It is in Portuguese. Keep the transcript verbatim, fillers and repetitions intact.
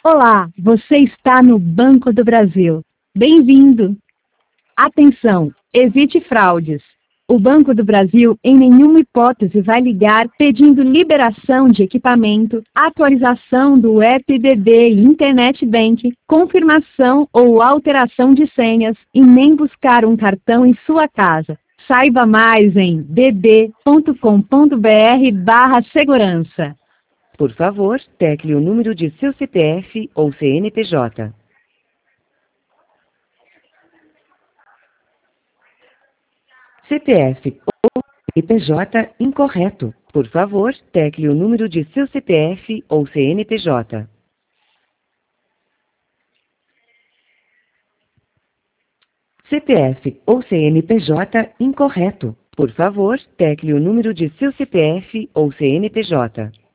Olá, você está no Banco do Brasil. Bem-vindo! Atenção, evite fraudes. O Banco do Brasil em nenhuma hipótese vai ligar pedindo liberação de equipamento, atualização do app D D e Internet Bank, confirmação ou alteração de senhas, e nem buscar um cartão em sua casa. Saiba mais em d b ponto com ponto b r barra segurança. Por favor, tecle o número de seu C P F ou C N P J. C P F ou C N P J incorreto. Por favor, tecle o número de seu C P F ou C N P J. C P F ou C N P J incorreto. Por favor, tecle o número de seu C P F ou C N P J.